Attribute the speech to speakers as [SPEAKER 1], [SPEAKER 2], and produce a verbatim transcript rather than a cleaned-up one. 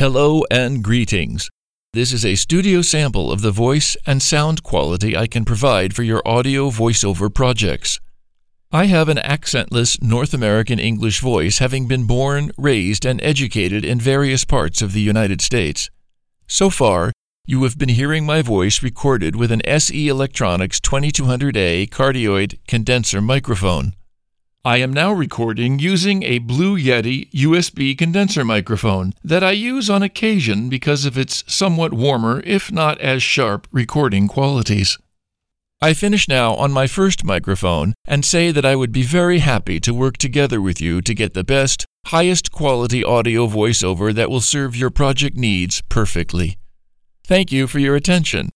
[SPEAKER 1] Hello and greetings. This is a studio sample of the voice and sound quality I can provide for your audio voiceover projects. I have an accentless North American English voice, having been born, raised, and educated in various parts of the United States. So far, you have been hearing my voice recorded with an S E Electronics twenty-two hundred A cardioid condenser microphone. I am now recording using a Blue Yeti U S B condenser microphone that I use on occasion because of its somewhat warmer, if not as sharp, recording qualities. I finish now on my first microphone and say that I would be very happy to work together with you to get the best, highest quality audio voiceover that will serve your project needs perfectly. Thank you for your attention.